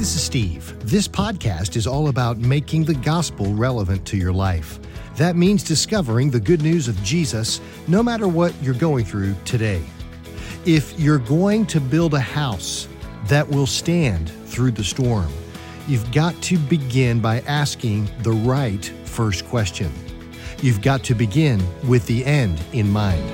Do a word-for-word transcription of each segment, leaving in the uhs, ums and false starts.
this is Steve. This podcast is all about making the gospel relevant to your life. That means discovering the good news of Jesus no matter what you're going through today. If you're going to build a house that will stand through the storm, you've got to begin by asking the right first question. You've got to begin with the end in mind.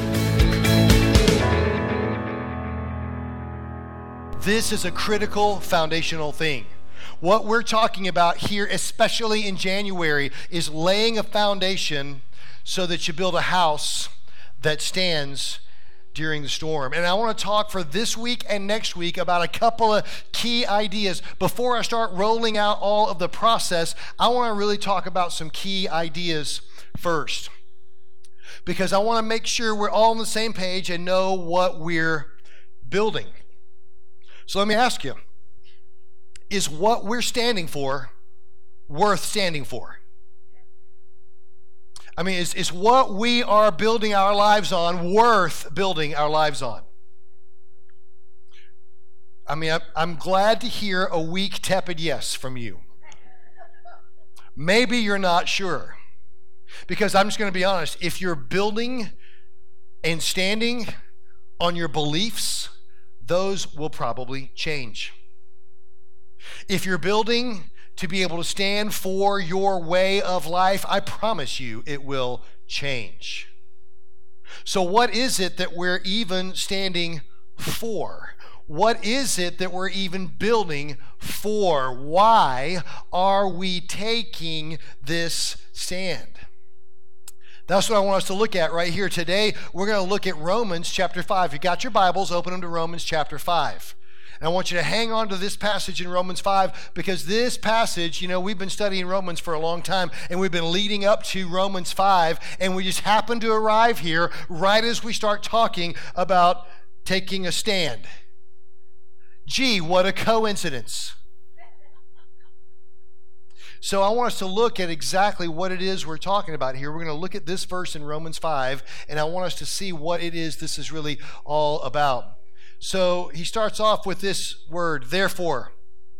This is a critical foundational thing. What we're talking about here, especially in January, is laying a foundation so that you build a house that stands during the storm. And I want to talk for this week and next week about a couple of key ideas. Before I start rolling out all of the process, I want to really talk about some key ideas first, because I want to make sure we're all on the same page and know what we're building. So let me ask you, is what we're standing for worth standing for? I mean, is, is what we are building our lives on worth building our lives on? I mean, I'm, I'm glad to hear a weak, tepid yes from you. Maybe you're not sure. Because I'm just going to be honest, if you're building and standing on your beliefs, those will probably change. If you're building to be able to stand for your way of life, I promise you it will change. So what is it that we're even standing for? What is it that we're even building for? Why are we taking this stand? That's what I want us to look at right here today. We're going to look at Romans chapter five. If you got your Bibles, open them to Romans chapter five. And I want you to hang on to this passage in Romans five, because this passage, you know, we've been studying Romans for a long time, and we've been leading up to Romans five, and we just happen to arrive here right as we start talking about taking a stand. Gee, what a coincidence. So I want us to look at exactly what it is we're talking about here. We're going to look at this verse in Romans five, and I want us to see what it is this is really all about. So he starts off with this word, therefore.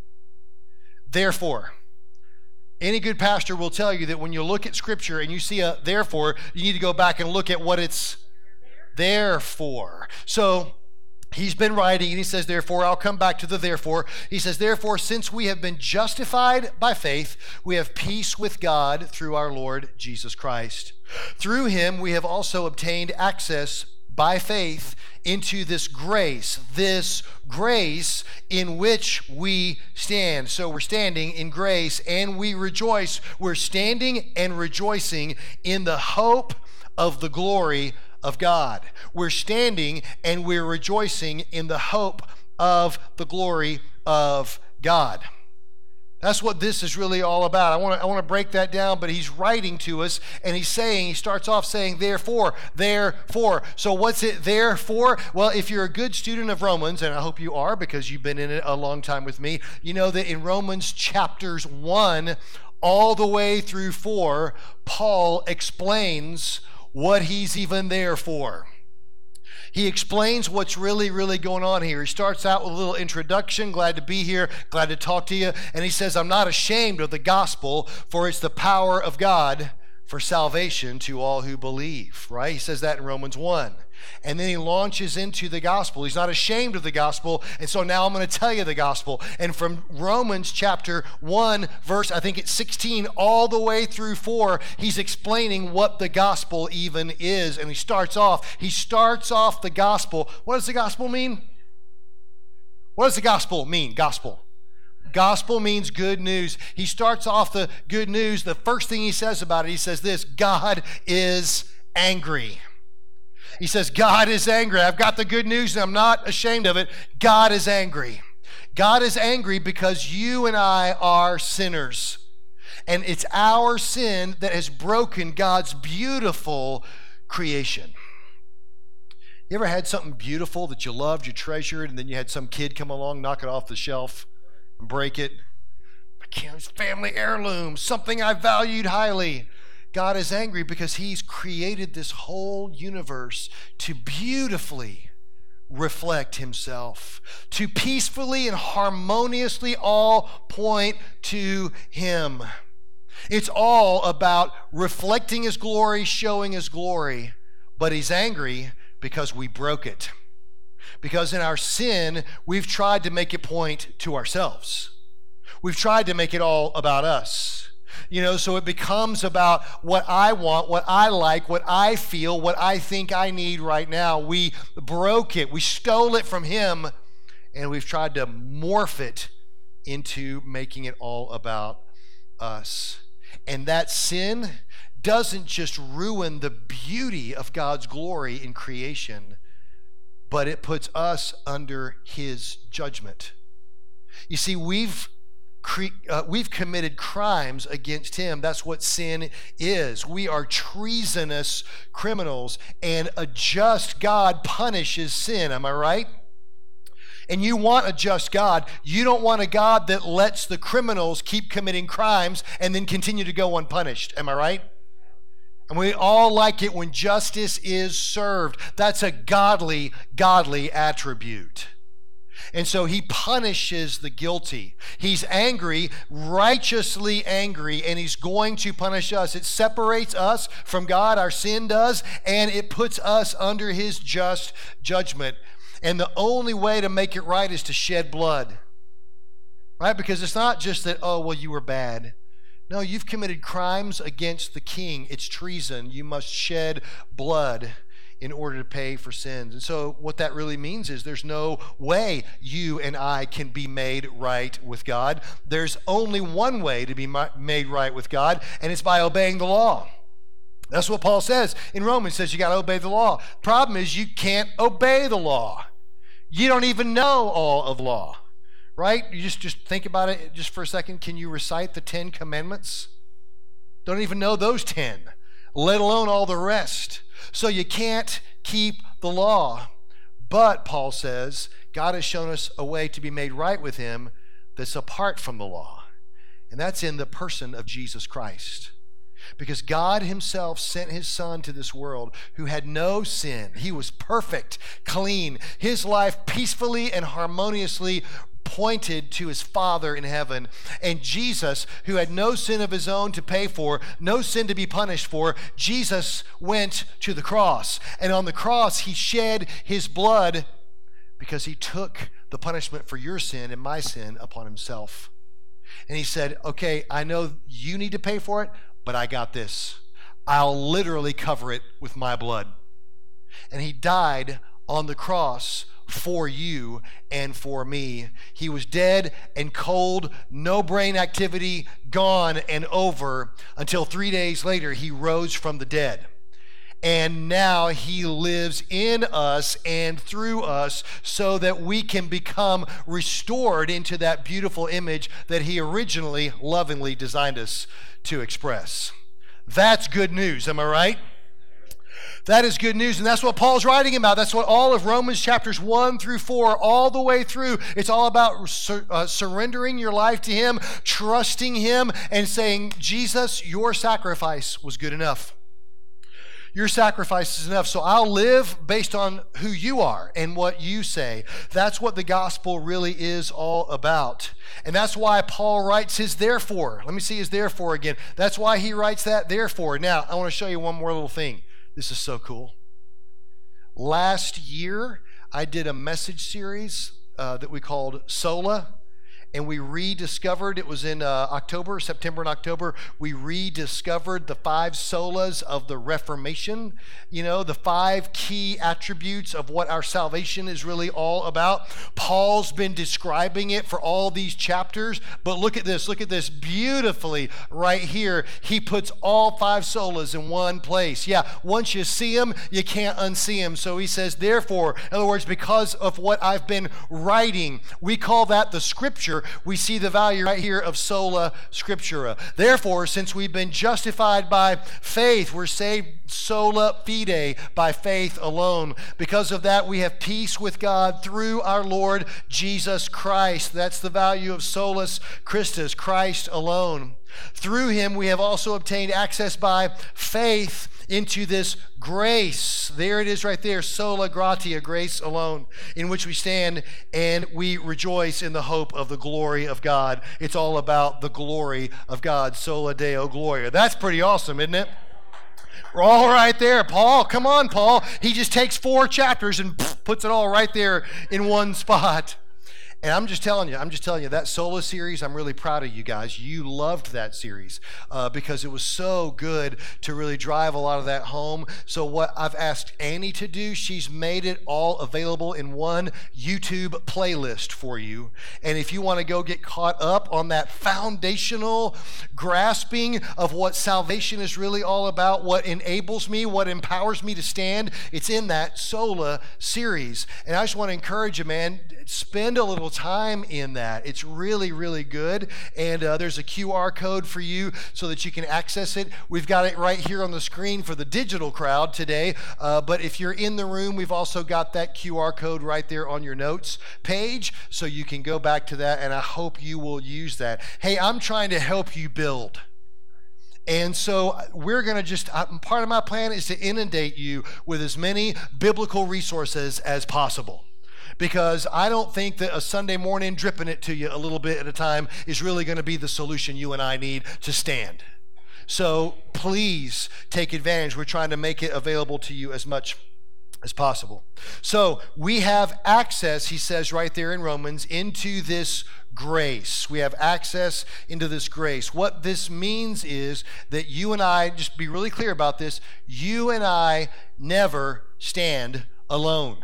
Therefore. Any good pastor will tell you that when you look at Scripture and you see a therefore, you need to go back and look at what it's there for. So he's been writing, and he says, therefore, I'll come back to the therefore. He says, therefore, since we have been justified by faith, we have peace with God through our Lord Jesus Christ. Through him, we have also obtained access by faith into this grace, this grace in which we stand. So we're standing in grace, and we rejoice. We're standing and rejoicing in the hope of the glory of God. We're standing and we're rejoicing in the hope of the glory of God. That's what this is really all about. I want to I want to break that down, but he's writing to us, and he's saying, he starts off saying, therefore, therefore. So what's it there for? Well, if you're a good student of Romans, and I hope you are because you've been in it a long time with me, you know that in Romans chapters one all the way through four, Paul explains what he's even there for. He explains what's really, really going on here. He starts out with a little introduction, glad to be here, glad to talk to you. And he says, I'm not ashamed of the gospel, for it's the power of God for salvation to all who believe, right? He says that in Romans one. And then he launches into the gospel. He's not ashamed of the gospel. And so now I'm going to tell you the gospel. And from Romans chapter one, verse, I think it's sixteen, all the way through four, he's explaining what the gospel even is. And he starts off, he starts off the gospel. What does the gospel mean? What does the gospel mean? Gospel. Gospel means good news. He starts off the good news. The first thing he says about it, he says this, God is angry. He says, God is angry. I've got the good news and I'm not ashamed of it. God is angry. God is angry because you and I are sinners. And it's our sin that has broken God's beautiful creation. You ever had something beautiful that you loved, you treasured, and then you had some kid come along, knock it off the shelf, and break it? It's family heirloom, something I valued highly. God is angry because he's created this whole universe to beautifully reflect himself, to peacefully and harmoniously all point to him. It's all about reflecting his glory, showing his glory, but he's angry because we broke it. Because in our sin, we've tried to make it point to ourselves. We've tried to make it all about us. You know, so it becomes about what I want, what I like, what I feel, what I think I need right now. We broke it. We stole it from him, and we've tried to morph it into making it all about us. And that sin doesn't just ruin the beauty of God's glory in creation, but it puts us under his judgment. You see, we've cre- uh, we've committed crimes against him. That's what sin is. We are treasonous criminals, and a just God punishes sin. Am I right? And you want a just God. You don't want a God that lets the criminals keep committing crimes and then continue to go unpunished. Am I right? And we all like it when justice is served. That's a godly, godly attribute. And so he punishes the guilty. He's angry, righteously angry, and he's going to punish us. It separates us from God, our sin does, and it puts us under his just judgment. And the only way to make it right is to shed blood. Right? Because it's not just that, oh, well, you were bad. No, you've committed crimes against the king. It's treason. You must shed blood in order to pay for sins. And so what that really means is there's no way you and I can be made right with God. There's only one way to be made right with God, and it's by obeying the law. That's what Paul says in Romans. He says you got to obey the law. Problem is you can't obey the law. You don't even know all of law. Right? You just, just think about it just for a second. Can you recite the Ten Commandments? Don't even know those ten, let alone all the rest. So you can't keep the law. But, Paul says, God has shown us a way to be made right with him that's apart from the law. And that's in the person of Jesus Christ. Because God himself sent his son to this world who had no sin. He was perfect, clean. His life peacefully and harmoniously pointed to his Father in heaven. And Jesus, who had no sin of his own to pay for, no sin to be punished for, Jesus went to the cross. And on the cross, he shed his blood because he took the punishment for your sin and my sin upon himself. And he said, okay, I know you need to pay for it, but I got this. I'll literally cover it with my blood. And he died on the cross for you and for me. He was dead and cold, no brain activity, gone and over, until three days later he rose from the dead. And now he lives in us and through us so that we can become restored into that beautiful image that he originally lovingly designed us to express. That's good news, am I right? That is good news, and that's what Paul's writing about. That's what all of Romans chapters one through four, all the way through, it's all about sur- uh, surrendering your life to him, trusting him, and saying, Jesus, your sacrifice was good enough. Your sacrifice is enough, so I'll live based on who you are and what you say. That's what the gospel really is all about. And that's why Paul writes his therefore. Let me see his therefore again. That's why he writes that therefore. Now, I want to show you one more little thing. This is so cool. Last year, I did a message series uh, that we called Sola, and we rediscovered, it was in uh, October, September and October, we rediscovered the five solas of the Reformation, you know, the five key attributes of what our salvation is really all about. Paul's been describing it for all these chapters, but look at this, look at this beautifully right here. He puts all five solas in one place. Yeah, once you see them, you can't unsee them. So he says, therefore, in other words, because of what I've been writing, we call that the scripture. We see the value right here of sola scriptura. Therefore, since we've been justified by faith, we're saved sola fide, by faith alone. Because of that, we have peace with God through our Lord Jesus Christ. That's the value of solus Christus, Christ alone. Through him we have also obtained access by faith into this grace. There it is right there, sola gratia, grace alone, in which we stand and we rejoice in the hope of the glory of God. It's all about the glory of God, sola Deo Gloria. That's pretty awesome, isn't it? We're all right there. Paul, come on, Paul. He just takes four chapters and puts it all right there in one spot. And I'm just telling you, I'm just telling you, that Sola series, I'm really proud of you guys. You loved that series uh, because it was so good to really drive a lot of that home. So what I've asked Annie to do, she's made it all available in one YouTube playlist for you. And if you want to go get caught up on that foundational grasping of what salvation is really all about, what enables me, what empowers me to stand, it's in that Sola series. And I just want to encourage you, man, spend a little time in that. It's really, really good. And uh, there's a Q R code for you so that you can access it. We've got it right here on the screen for the digital crowd today. Uh, but if you're in the room, we've also got that Q R code right there on your notes page. So you can go back to that. And I hope you will use that. Hey, I'm trying to help you build. And so we're going to just, part of my plan is to inundate you with as many biblical resources as possible. Because I don't think that a Sunday morning dripping it to you a little bit at a time is really going to be the solution you and I need to stand. So please take advantage. We're trying to make it available to you as much as possible. So we have access, he says right there in Romans, into this grace. We have access into this grace. What this means is that you and I, just be really clear about this, you and I never stand alone.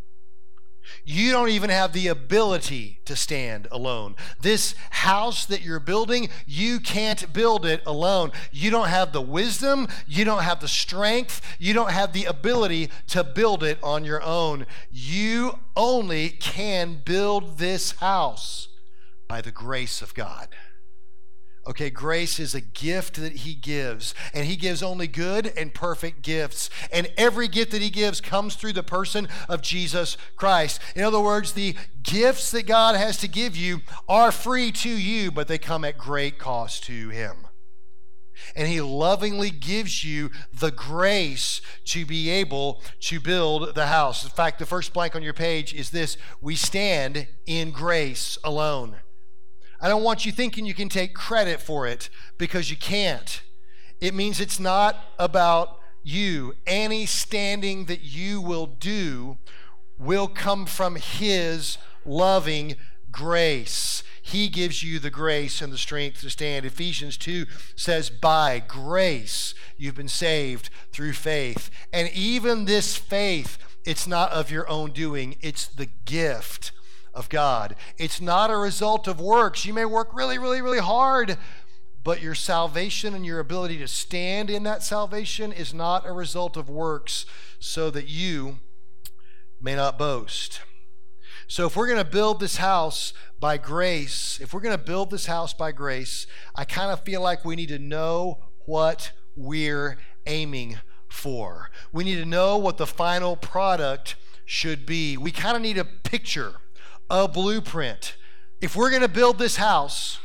You don't even have the ability to stand alone. This house that you're building, you can't build it alone. You don't have the wisdom, you don't have the strength, you don't have the ability to build it on your own. You only can build this house by the grace of God. Okay, grace is a gift that he gives, and he gives only good and perfect gifts. And every gift that he gives comes through the person of Jesus Christ. In other words, the gifts that God has to give you are free to you, but they come at great cost to him. And he lovingly gives you the grace to be able to build the house. In fact, the first blank on your page is this: we stand in grace alone. I don't want you thinking you can take credit for it, because you can't. It means it's not about you. Any standing that you will do will come from his loving grace. He gives you the grace and the strength to stand. Ephesians two says, by grace you've been saved through faith. And even this faith, it's not of your own doing. It's the gift of God. It's not a result of works. You may work really, really, really hard, but your salvation and your ability to stand in that salvation is not a result of works, so that you may not boast. So if we're going to build this house by grace, if we're going to build this house by grace, I kind of feel like we need to know what we're aiming for. We need to know what the final product should be. We kind of need a picture, a blueprint. If we're going to build this house,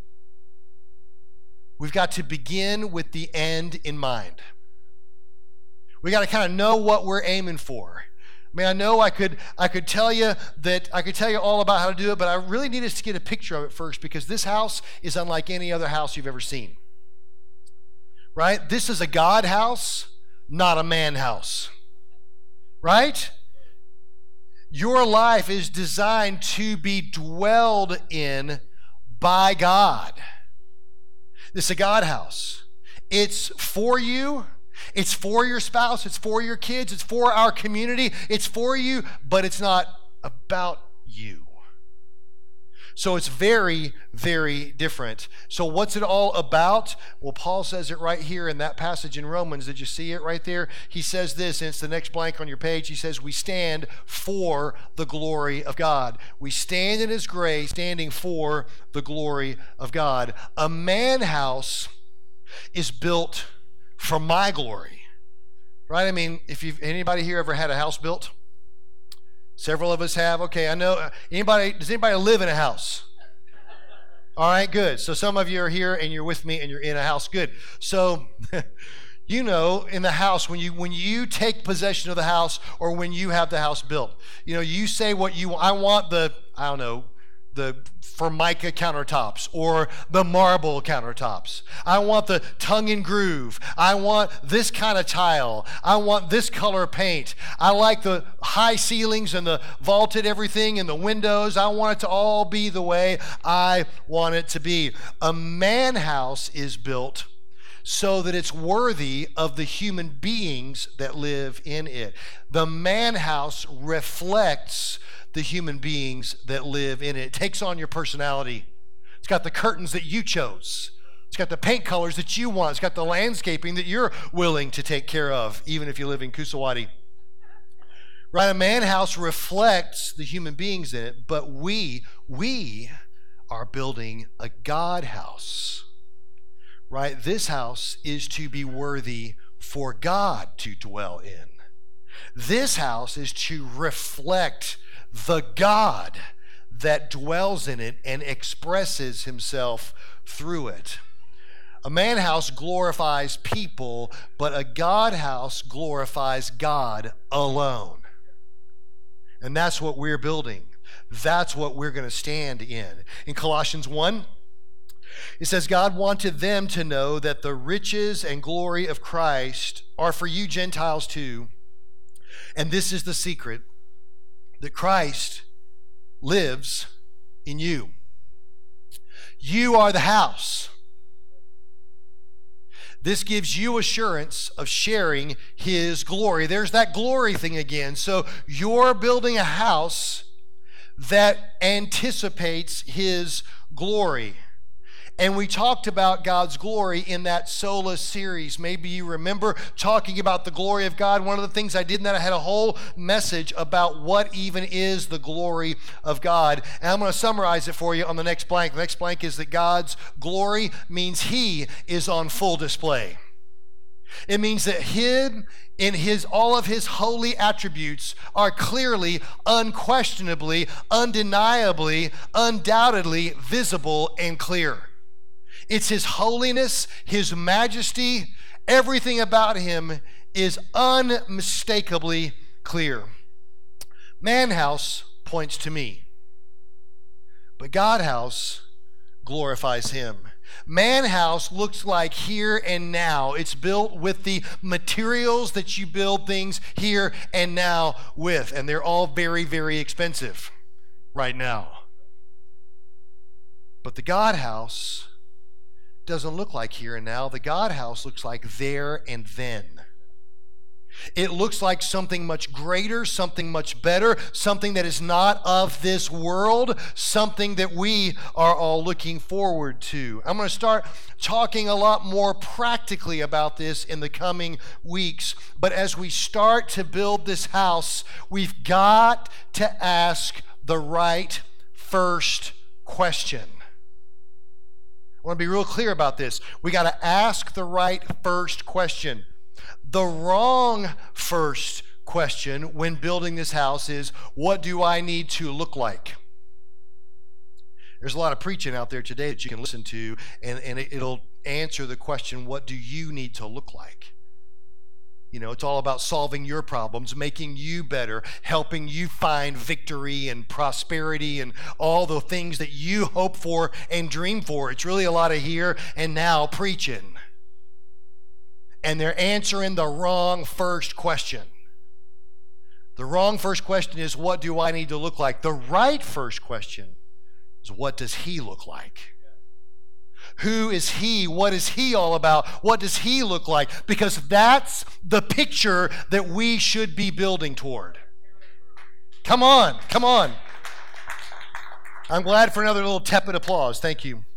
we've got to begin with the end in mind. We got to kind of know what we're aiming for. I mean, I know I could I could tell you that I could tell you all about how to do it, but I really need us to get a picture of it first, because this house is unlike any other house you've ever seen. Right? This is a God house, not a man house. Right? Your life is designed to be dwelled in by God. This is a God house. It's for you. It's for your spouse. It's for your kids. It's for our community. It's for you, but it's not about you. So it's very, very different. So what's it all about? Well, Paul says it right here in that passage in Romans. Did you see it right there? He says this, and it's the next blank on your page. He says, we stand for the glory of God. We stand in his grace, standing for the glory of God. A man house is built for my glory. Right? I mean, if you've anybody here ever had a house built? Several of us have. Okay, I know. Anybody, does anybody live in a house? All right, good. So some of you are here and you're with me and you're in a house. Good. So you know, in the house, when you when you take possession of the house or when you have the house built, you know, you say what you want. I want the, I don't know, the Formica countertops or the marble countertops. I want the tongue and groove. I want this kind of tile. I want this color paint. I like the high ceilings and the vaulted everything and the windows. I want it to all be the way I want it to be. A man house is built so that it's worthy of the human beings that live in it. The man house reflects the human beings that live in it. It takes on your personality. It's got the curtains that you chose. It's got the paint colors that you want. It's got the landscaping that you're willing to take care of, even if you live in Kusawati. Right? A man house reflects the human beings in it, but we, we are building a God house. Right? This house is to be worthy for God to dwell in. This house is to reflect the God that dwells in it and expresses himself through it. A man house glorifies people, but a God house glorifies God alone. And that's what we're building. That's what we're going to stand in. In Colossians one, it says, God wanted them to know that the riches and glory of Christ are for you Gentiles too. And this is the secret, that Christ lives in you. You are the house. This gives you assurance of sharing his glory. There's that glory thing again. So you're building a house that anticipates his glory. And we talked about God's glory in that Sola series. Maybe you remember talking about the glory of God. One of the things I did in that, I had a whole message about what even is the glory of God. And I'm going to summarize it for you on the next blank. The next blank is that God's glory means he is on full display. It means that him in his all of his holy attributes are clearly, unquestionably, undeniably, undoubtedly visible and clear. It's his holiness, his majesty, everything about him is unmistakably clear. Man house points to me, but God house glorifies him. Man house looks like here and now. It's built with the materials that you build things here and now with, and they're all very, very expensive right now. But the God house doesn't look like here and now. The God house looks like there and then. It looks like something much greater, something much better, something that is not of this world, something that we are all looking forward to. I'm going to start talking a lot more practically about this in the coming weeks. But as we start to build this house, we've got to ask the right first question. I want to be real clear about this. We got to ask the right first question. The wrong first question when building this house is, what do I need to look like? There's a lot of preaching out there today that you can listen to, and, and it, it'll answer the question, what do you need to look like? You know, it's all about solving your problems, making you better, helping you find victory and prosperity and all the things that you hope for and dream for. It's really a lot of here and now preaching. And they're answering the wrong first question. The wrong first question is, what do I need to look like? The right first question is, what does he look like? Who is he? What is he all about? What does he look like? Because that's the picture that we should be building toward. Come on, come on. I'm glad for another little tepid applause. Thank you.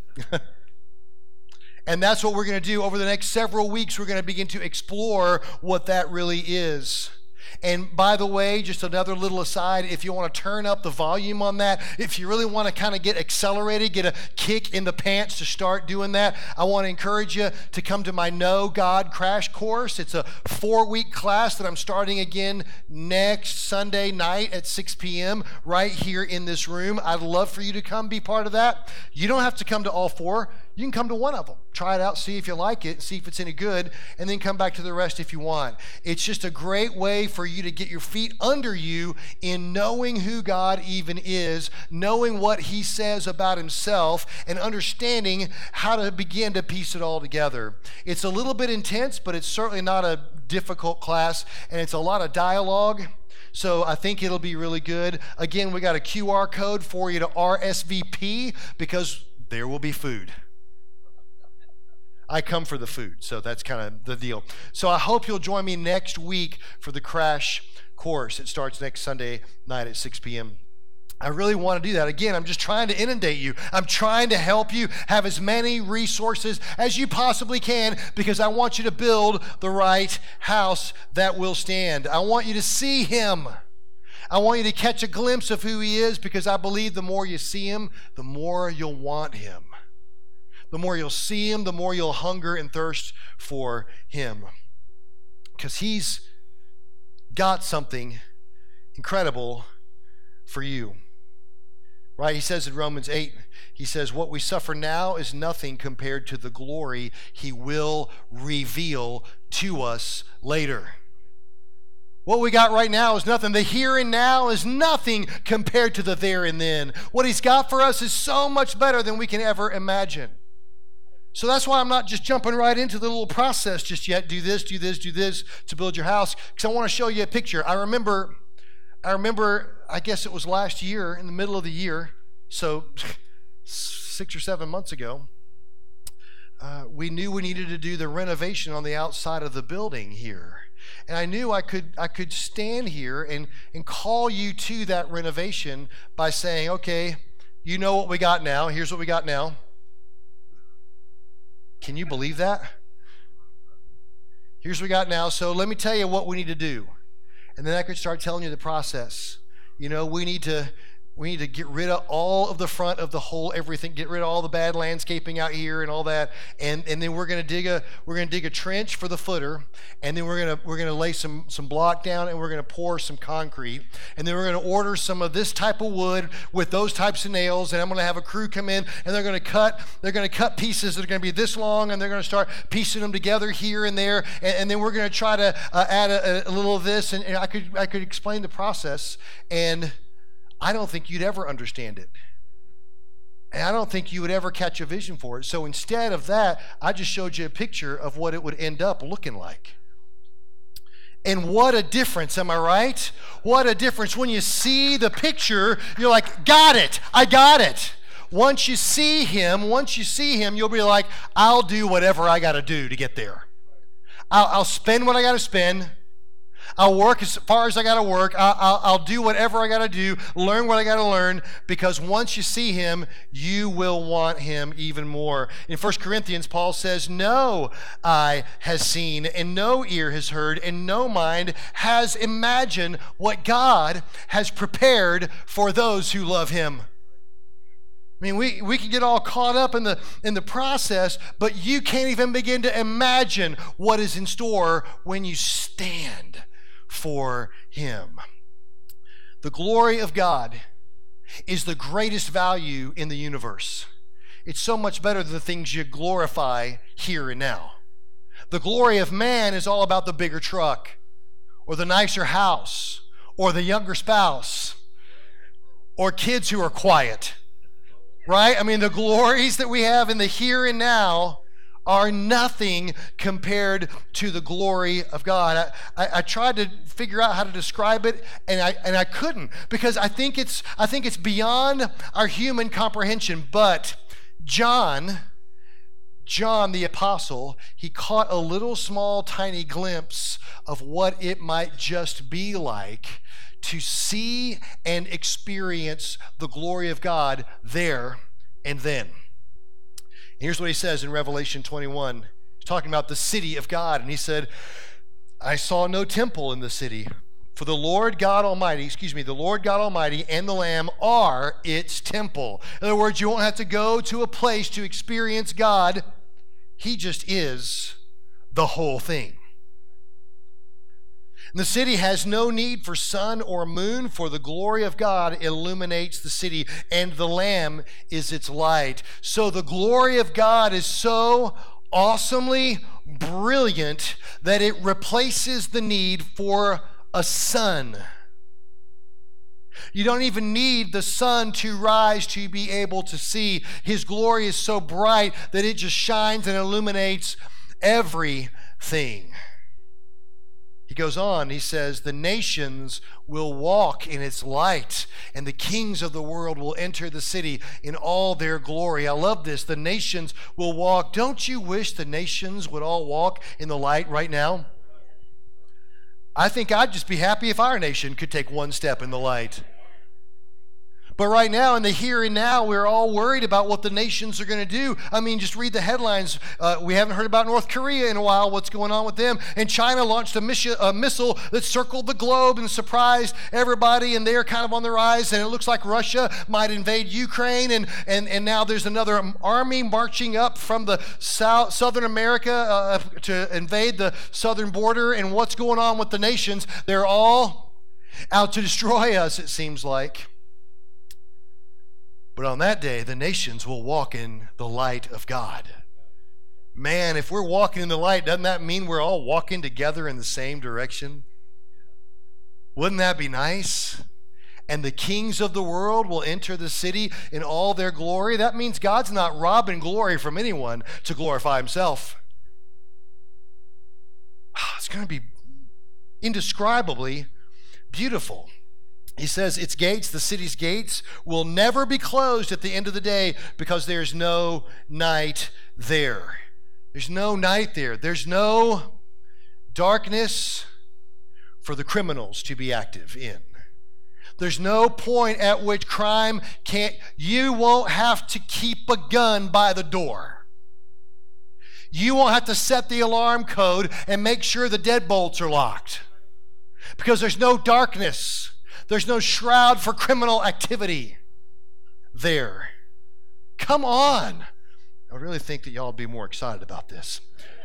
And that's what we're going to do over the next several weeks. We're going to begin to explore what that really is. And by the way, just another little aside, if you want to turn up the volume on that, if you really want to kind of get accelerated, get a kick in the pants to start doing that, I want to encourage you to come to my Know God Crash Course. It's a four-week class that I'm starting again next Sunday night at six p.m. right here in this room. I'd love for you to come be part of that. You don't have to come to all four. You can come to one of them. Try it out, see if you like it, see if it's any good, and then come back to the rest if you want. It's just a great way for you to get your feet under you in knowing who God even is, knowing what he says about himself, and understanding how to begin to piece it all together. It's a little bit intense, but it's certainly not a difficult class, and it's a lot of dialogue. So I think it'll be really good. Again, we got a Q R code for you to R S V P because there will be food. I come for the food, so that's kind of the deal. So I hope you'll join me next week for the Crash Course. It starts next Sunday night at six p.m. I really want to do that. Again, I'm just trying to inundate you. I'm trying to help you have as many resources as you possibly can because I want you to build the right house that will stand. I want you to see him. I want you to catch a glimpse of who he is because I believe the more you see him, the more you'll want him. The more you'll see him, the more you'll hunger and thirst for him. Because he's got something incredible for you. Right? He says in Romans eight, he says, what we suffer now is nothing compared to the glory he will reveal to us later. What we got right now is nothing. The here and now is nothing compared to the there and then. What he's got for us is so much better than we can ever imagine. So that's why I'm not just jumping right into the little process just yet. Do this, do this, do this to build your house. Because I want to show you a picture. I remember, I remember, I guess it was last year, in the middle of the year, so six or seven months ago, uh, we knew we needed to do the renovation on the outside of the building here. And I knew I could I could stand here and, and call you to that renovation by saying, okay, you know what we got now. Here's what we got now. Can you believe that? Here's what we got now. So let me tell you what we need to do. And then I could start telling you the process. You know, we need to we need to get rid of all of the front of the whole everything, get rid of all the bad landscaping out here and all that. And and then we're gonna dig a we're gonna dig a trench for the footer, and then we're gonna we're gonna lay some some block down and we're gonna pour some concrete. And then we're gonna order some of this type of wood with those types of nails, and I'm gonna have a crew come in and they're gonna cut they're gonna cut pieces that are gonna be this long, and they're gonna start piecing them together here and there, and, and then we're gonna try to uh, add a, a little of this, and, and I could I could explain the process, and I don't think you'd ever understand it. And I don't think you would ever catch a vision for it. So instead of that, I just showed you a picture of what it would end up looking like. And what a difference, am I right? What a difference. When you see the picture, you're like, got it, I got it. Once you see him, once you see him, you'll be like, I'll do whatever I got to do to get there. I'll, I'll spend what I got to spend. I'll work as far as I got to work. I'll, I'll, I'll do whatever I got to do, learn what I got to learn, because once you see him, you will want him even more. In First Corinthians, Paul says, no eye has seen, and no ear has heard, and no mind has imagined what God has prepared for those who love him. I mean, we, we can get all caught up in the in the process, but you can't even begin to imagine what is in store when you stand for him. The glory of God is the greatest value in the universe. It's so much better than the things you glorify here and now. The glory of man is all about the bigger truck, or the nicer house, or the younger spouse, or kids who are quiet. Right? I mean, the glories that we have in the here and now are nothing compared to the glory of God. I, I, I tried to figure out how to describe it, and I and I couldn't, because I think it's I think it's beyond our human comprehension. But John, John the apostle, he caught a little small tiny glimpse of what it might just be like to see and experience the glory of God there and then. Here's what he says in Revelation twenty-one. He's talking about the city of God, and he said, I saw no temple in the city, For the Lord God Almighty, excuse me, the Lord God Almighty and the Lamb are its temple. In other words, you won't have to go to a place to experience God. He just is the whole thing. And the city has no need for sun or moon, for the glory of God illuminates the city, and the Lamb is its light. So the glory of God is so awesomely brilliant that it replaces the need for a sun. You don't even need the sun to rise to be able to see. His glory is so bright that it just shines and illuminates everything. He goes on, he says, the nations will walk in its light, and the kings of the world will enter the city in all their glory. I love this. The nations will walk. Don't you wish the nations would all walk in the light right now? I think I'd just be happy if our nation could take one step in the light. But right now, in the here and now, we're all worried about what the nations are going to do. I mean, just read the headlines. Uh, we haven't heard about North Korea in a while, what's going on with them. And China launched a, mission, a missile that circled the globe and surprised everybody, and they're kind of on the rise. And it looks like Russia might invade Ukraine, and, and, and now there's another army marching up from the south, Southern America uh, to invade the southern border. And what's going on with the nations? They're all out to destroy us, it seems like. But on that day, the nations will walk in the light of God. Man, if we're walking in the light, doesn't that mean we're all walking together in the same direction? Wouldn't that be nice? And the kings of the world will enter the city in all their glory. That means God's not robbing glory from anyone to glorify himself. It's going to be indescribably beautiful. He says its gates, the city's gates, will never be closed at the end of the day because there's no night there. There's no night there. There's no darkness for the criminals to be active in. There's no point at which crime can't, you won't have to keep a gun by the door. You won't have to set the alarm code and make sure the deadbolts are locked because there's no darkness. There's no shroud for criminal activity there. Come on. I really think that y'all would be more excited about this.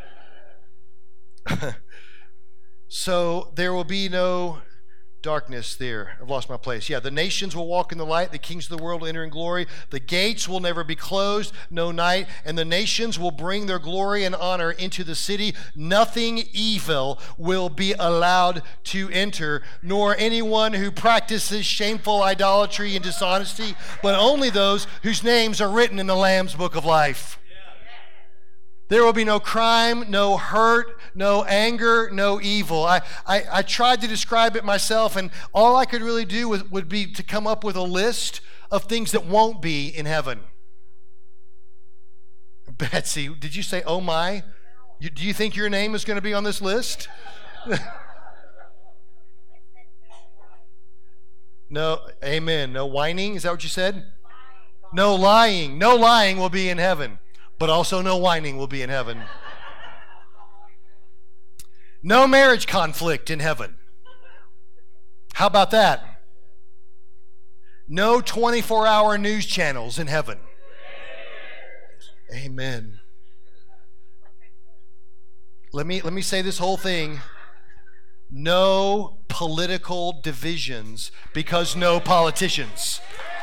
So there will be no darkness there. I've lost my place. Yeah, the nations will walk in the light. The kings of the world will enter in glory. The gates will never be closed, no night. And the nations will bring their glory and honor into the city. Nothing evil will be allowed to enter, nor anyone who practices shameful idolatry and dishonesty, but only those whose names are written in the Lamb's book of life. There will be no crime, no hurt, no anger, no evil. I, I, I tried to describe it myself, and all I could really do was, would be to come up with a list of things that won't be in heaven. Betsy, did you say, oh my? You, do you think your name is going to be on this list? No, amen. No whining, is that what you said? No lying. No lying will be in heaven. But also no whining will be in heaven. No marriage conflict in heaven. How about that? No twenty-four hour news channels in heaven. Amen. Let me, let me say this whole thing. No political divisions because no politicians.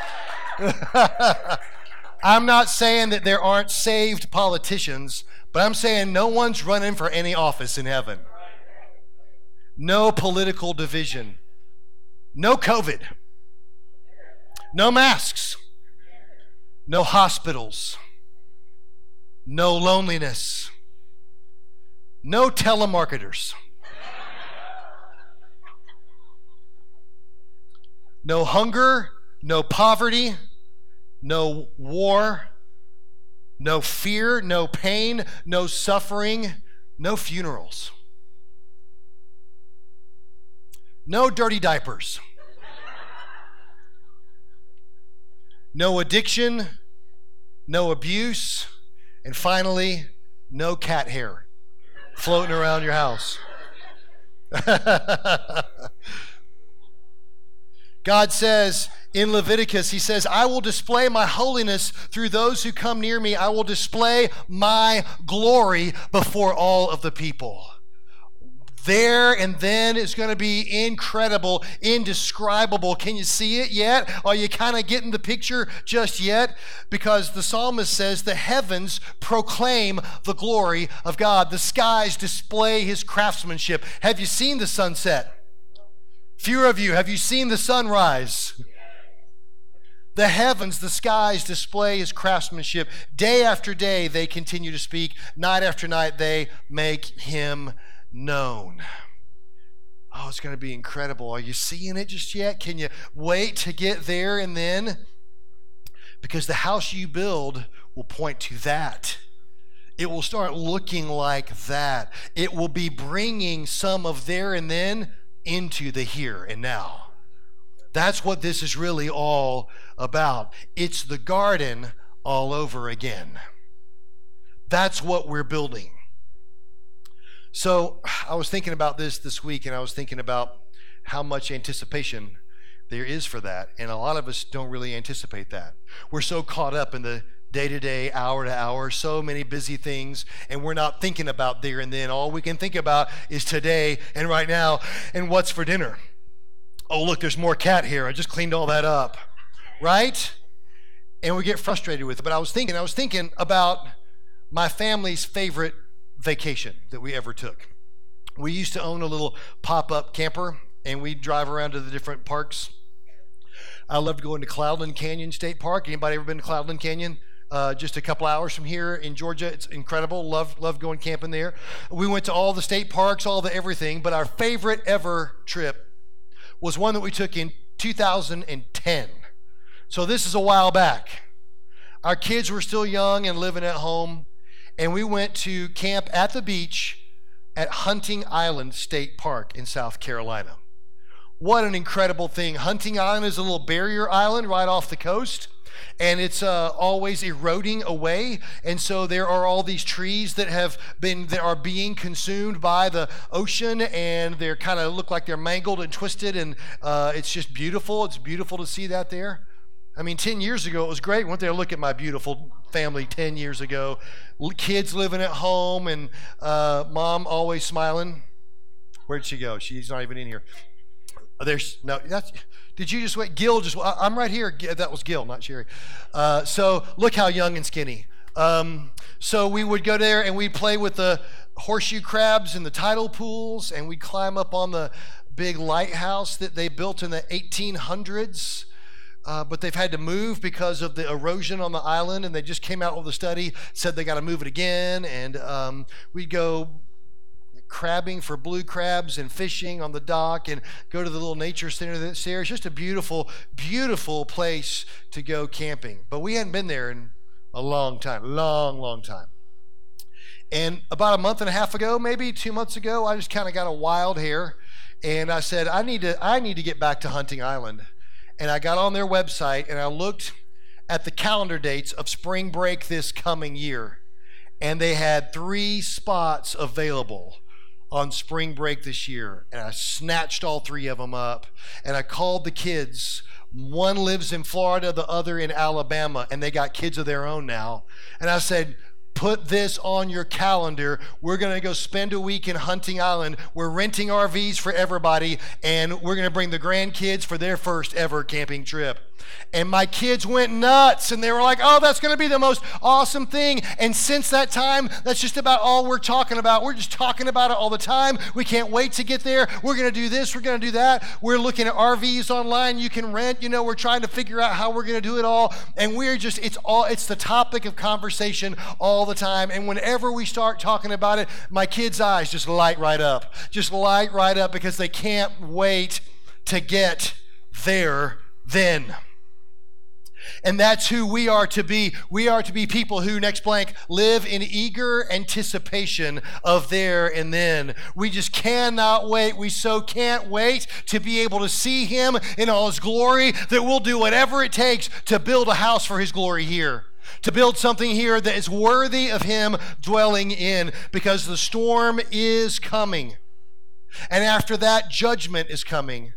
I'm not saying that there aren't saved politicians, but I'm saying no one's running for any office in heaven. No political division. No COVID. No masks. No hospitals. No loneliness. No telemarketers. No hunger. No poverty. No war, no fear, no pain, no suffering, no funerals. No dirty diapers. No addiction, no abuse, and finally, no cat hair floating around your house. God says in Leviticus, he says, I will display my holiness through those who come near me. I will display my glory before all of the people. There and then is going to be incredible, indescribable. Can you see it yet? Are you kind of getting the picture just yet? Because the psalmist says the heavens proclaim the glory of God. The skies display his craftsmanship. Have you seen the sunset? Few of you, have you seen the sunrise? The heavens, the skies display his craftsmanship. Day after day, they continue to speak. Night after night, they make him known. Oh, it's going to be incredible. Are you seeing it just yet? Can you wait to get there and then? Because the house you build will point to that. It will start looking like that. It will be bringing some of there and then into the here and now. That's what this is really all about. It's the garden all over again. That's what we're building. So I was thinking about this this week, and I was thinking about how much anticipation there is for that. And a lot of us don't really anticipate that. We're so caught up in the day-to-day, hour-to-hour, so many busy things, and we're not thinking about there and then. All we can think about is today and right now and what's for dinner. Oh, look, there's more cat here. I just cleaned all that up, right? And we get frustrated with it. But I was thinking, I was thinking about my family's favorite vacation that we ever took. We used to own a little pop-up camper, and we'd drive around to the different parks. I loved going to Cloudland Canyon State Park. Anybody ever been to Cloudland Canyon? Uh, just a couple hours from here in Georgia. It's incredible. Love, love going camping there. We went to all the state parks, all the everything, but our favorite ever trip was one that we took in two thousand ten. So this is a while back. Our kids were still young and living at home, and we went to camp at the beach at Hunting Island State Park in South Carolina. What an incredible thing. Hunting Island is a little barrier island right off the coast, and it's uh, always eroding away, and so there are all these trees that have been that are being consumed by the ocean, and they're kind of look like they're mangled and twisted, and uh, it's just beautiful. It's beautiful to see that there. I mean, ten years ago, it was great. Went there, look at my beautiful family ten years ago. Kids living at home, and uh, mom always smiling. Where'd she go? She's not even in here. There's no, that's, did you just wait? Gil just, I'm right here. That was Gil, not Sherry. Uh, so look how young and skinny. Um, so we would go there and we'd play with the horseshoe crabs in the tidal pools, and we'd climb up on the big lighthouse that they built in the eighteen hundreds. Uh, but they've had to move because of the erosion on the island, and they just came out with a study, said they got to move it again. And um, we'd go crabbing for blue crabs and fishing on the dock and go to the little nature center that's there. It's just a beautiful, beautiful place to go camping. But we hadn't been there in a long time, long, long time. And about a month and a half ago, maybe two months ago, I just kind of got a wild hair, and I said, I need to, I need to get back to Hunting Island. And I got on their website and I looked at the calendar dates of spring break this coming year. And they had three spots available on spring break this year. And I snatched all three of them up. And I called the kids. One lives in Florida, the other in Alabama. And they got kids of their own now. And I said, put this on your calendar. We're going to go spend a week in Hunting Island. We're renting R Vs for everybody, and we're going to bring the grandkids for their first ever camping trip. And my kids went nuts, and they were like, oh, that's going to be the most awesome thing. And since that time, that's just about all we're talking about. We're just talking about it all the time. We can't wait to get there. We're going to do this. We're going to do that. We're looking at R Vs online you can rent. You know, we're trying to figure out how we're going to do it all. And we're just, it's all, it's the topic of conversation all the time. And whenever we start talking about it, my kids' eyes just light right up. Just light right up because they can't wait to get there then. And that's who we are to be. We are to be people who, next blank, live in eager anticipation of there and then. We just cannot wait. We so can't wait to be able to see him in all his glory that we'll do whatever it takes to build a house for his glory here. To build something here that is worthy of him dwelling in, because the storm is coming. And after that, judgment is coming.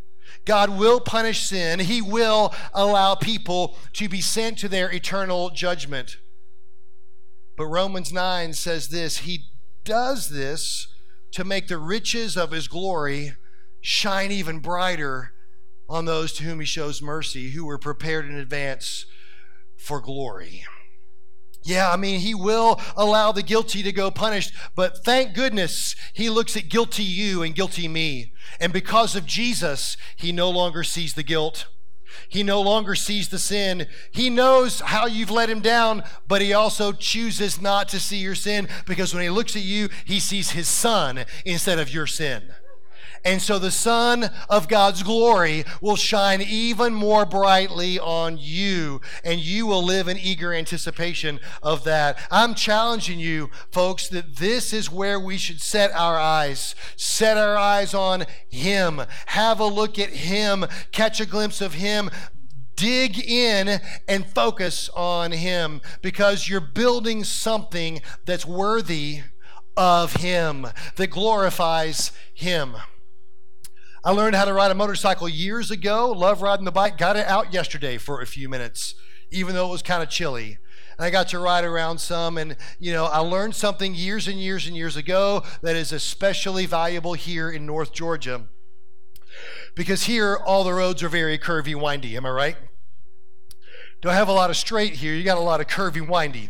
God will punish sin. He will allow people to be sent to their eternal judgment. But Romans nine says this, he does this to make the riches of his glory shine even brighter on those to whom he shows mercy, who were prepared in advance for glory. Yeah, I mean, he will allow the guilty to go punished, but thank goodness he looks at guilty you and guilty me. And because of Jesus, he no longer sees the guilt. He no longer sees the sin. He knows how you've let him down, but he also chooses not to see your sin, because when he looks at you, he sees his son instead of your sin. And so the Son of God's glory will shine even more brightly on you, and you will live in eager anticipation of that. I'm challenging you, folks, that this is where we should set our eyes. Set our eyes on him. Have a look at him. Catch a glimpse of him. Dig in and focus on him, because you're building something that's worthy of him, that glorifies him. I learned how to ride a motorcycle years ago. Love riding the bike. Got it out yesterday for a few minutes, even though it was kind of chilly. And I got to ride around some, and you know, I learned something years and years and years ago that is especially valuable here in North Georgia. Because here, all the roads are very curvy, windy. Am I right? Don't have a lot of straight here. You got a lot of curvy, windy.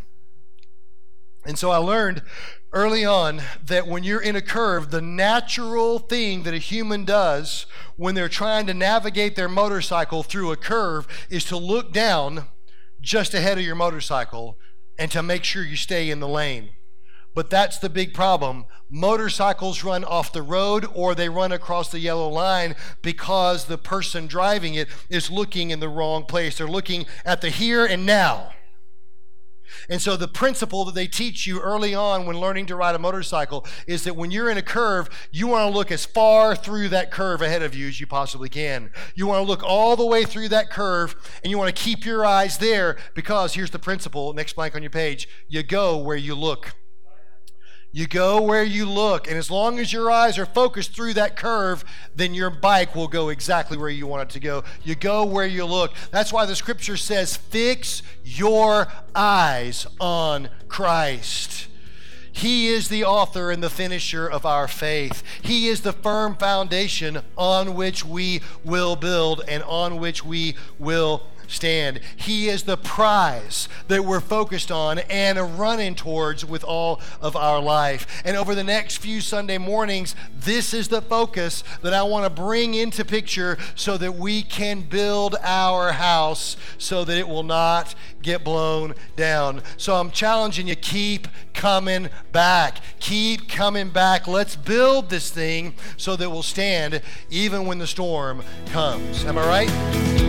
And so I learned early on that when you're in a curve, the natural thing that a human does when they're trying to navigate their motorcycle through a curve is to look down just ahead of your motorcycle and to make sure you stay in the lane. But that's the big problem. Motorcycles run off the road, or they run across the yellow line because the person driving it is looking in the wrong place. They're looking at the here and now. And so the principle that they teach you early on when learning to ride a motorcycle is that when you're in a curve, you want to look as far through that curve ahead of you as you possibly can. You want to look all the way through that curve, and you want to keep your eyes there, because here's the principle, next blank on your page, you go where you look. You go where you look, and as long as your eyes are focused through that curve, then your bike will go exactly where you want it to go. You go where you look. That's why the scripture says, fix your eyes on Christ. He is the author and the finisher of our faith. He is the firm foundation on which we will build and on which we will stand. He is the prize that we're focused on and running towards with all of our life. And over the next few Sunday mornings, this is the focus that I want to bring into picture so that we can build our house so that it will not get blown down. So I'm challenging you, keep coming back. Keep coming back. Let's build this thing so that we'll stand even when the storm comes. Am I right?